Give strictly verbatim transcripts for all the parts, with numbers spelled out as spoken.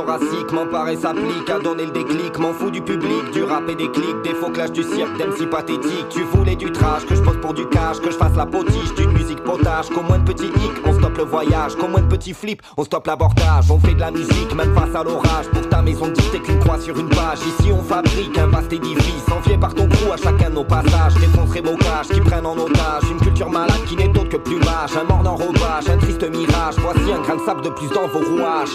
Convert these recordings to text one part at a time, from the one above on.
thoracique, m'empare et s'applique à donner le déclic. M'en fous du public, du rap et des clics, des faux clashs du cirque, d'M C pathétique. Tu voulais du trash, que je pose pour du cash, que je fasse la potiche d'une musique potage. Qu'au moins de petits hicks, on stoppe le voyage, qu'au moins de petits flips, on stoppe l'abordage. On fait de la musique, même face à l'orage. Pour ta maison dite, t'es qu'une croix sur une page. Ici on fabrique un vaste édifice, envié par ton crew à chacun de nos passages. Défoncerai vos cages qui prennent en otage une culture malade qui n'est autre que plumage. Un mort d'enrobage, un triste mirage. Voici un grain de sable de plus dans vos rouages.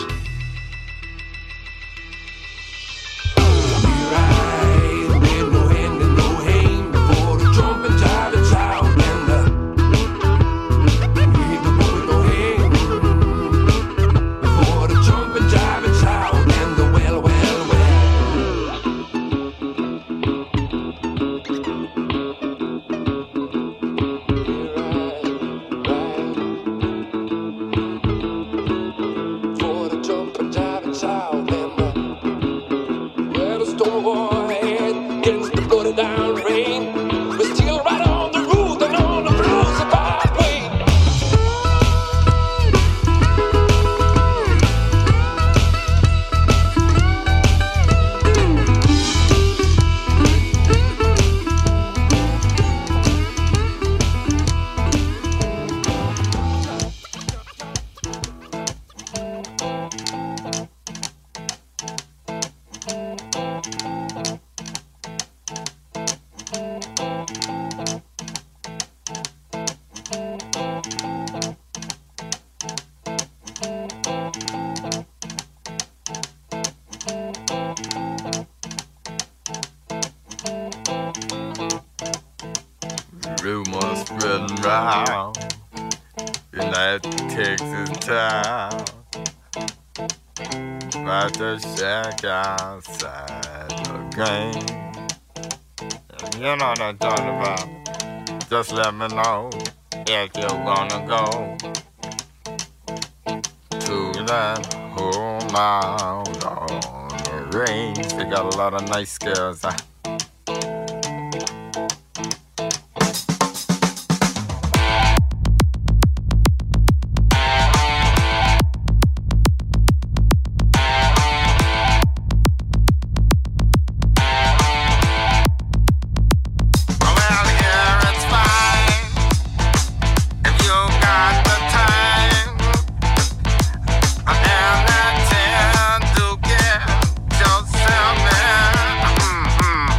Rumors spreading round in that Texas town about the shack outside the game. And you know what I'm talking about. Just let me know if you're gonna go to that home out on the range. They got a lot of nice girls. Huh? Mm-hmm.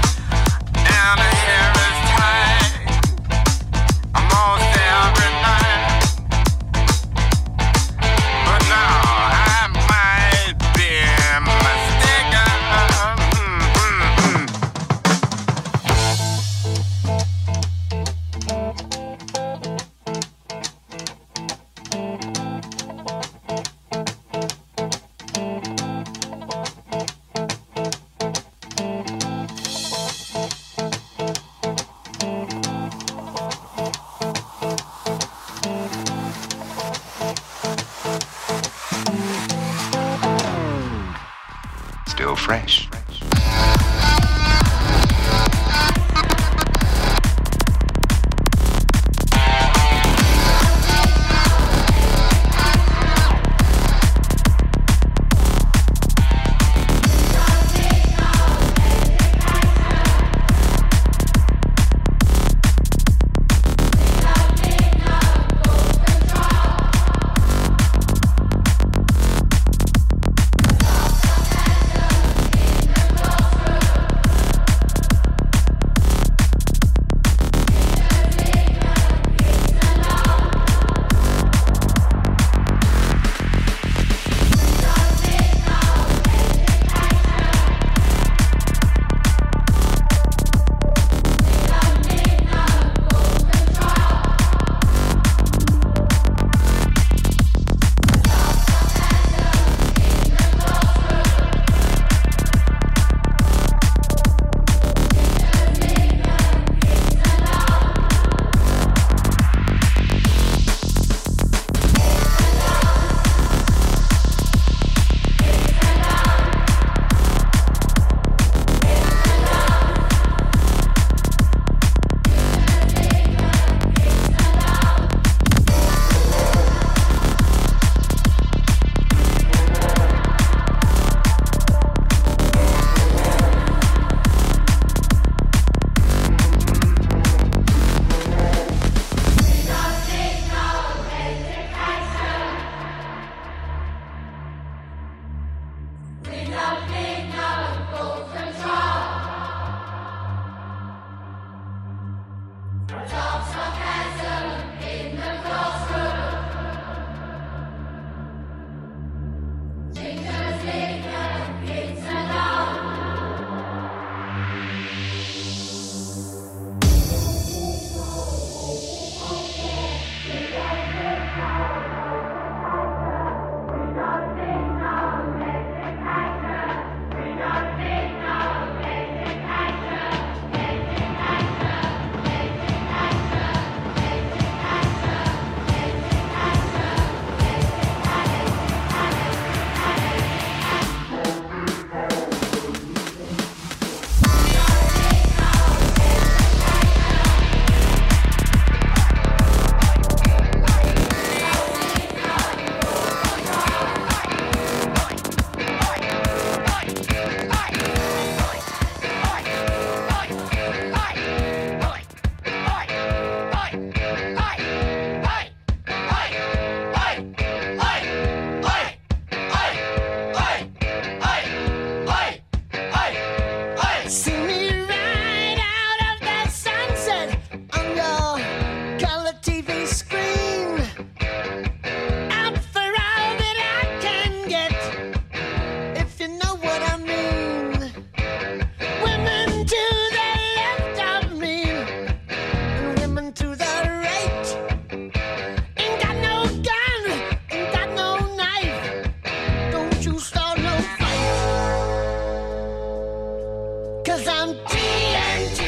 'cause I'm T N T.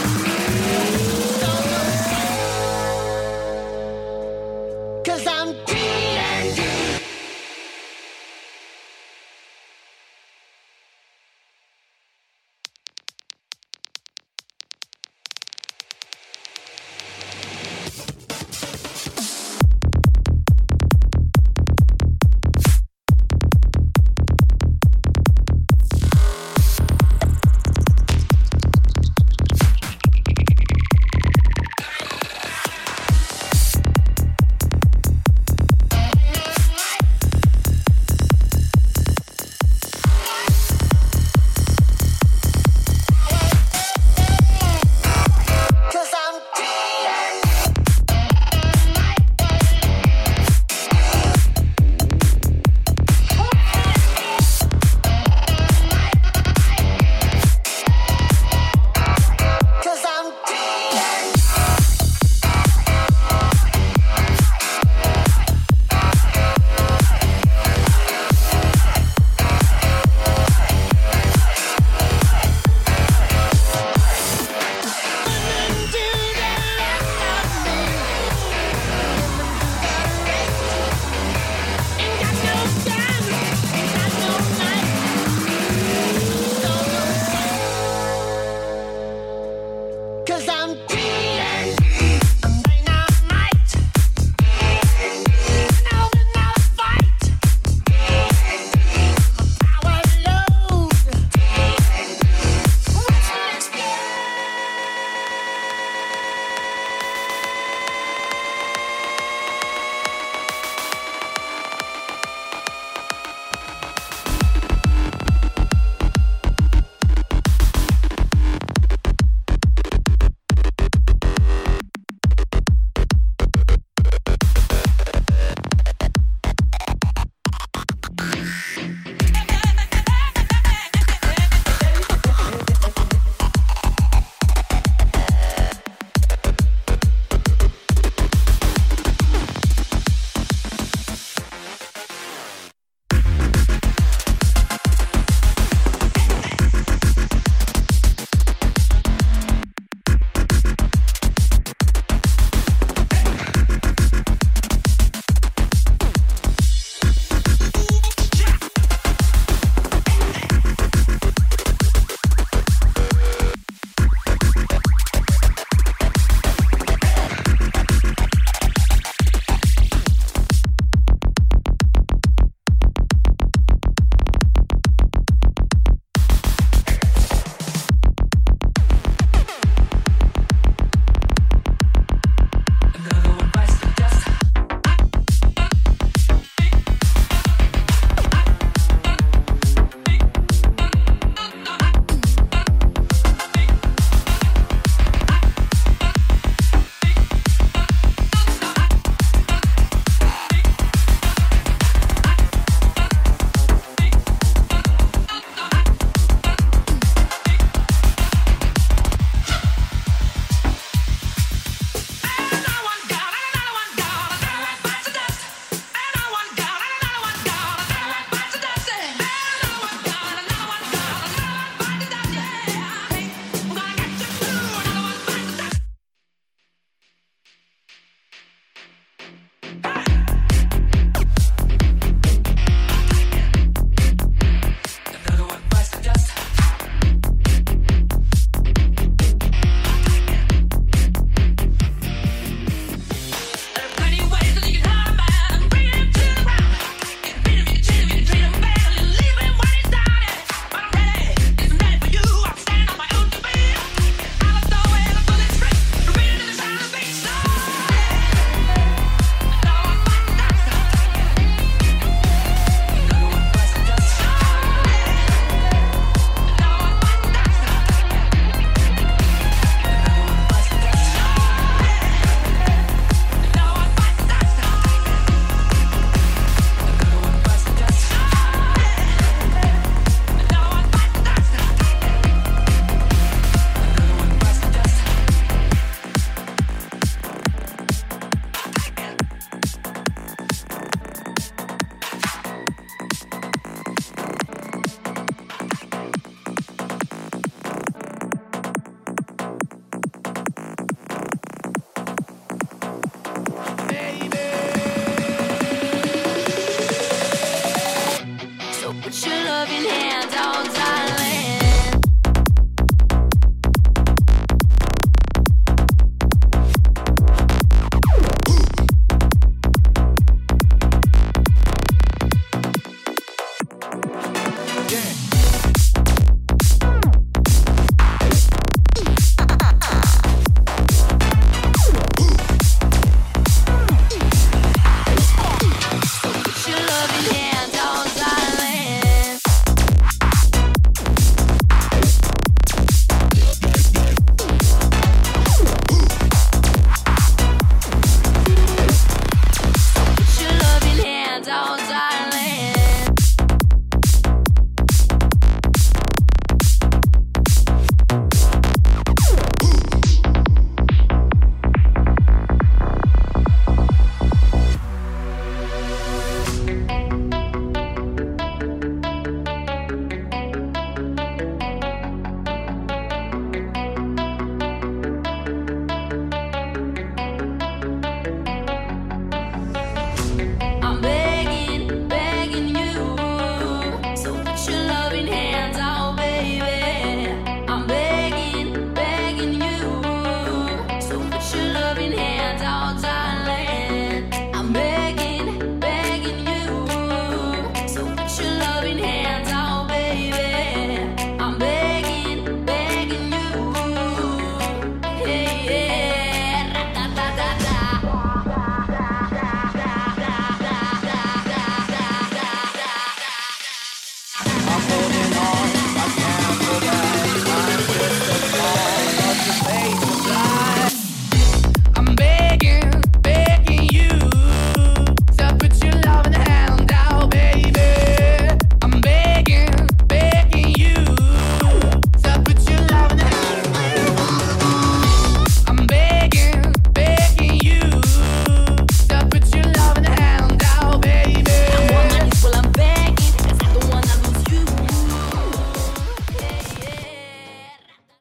Cause I'm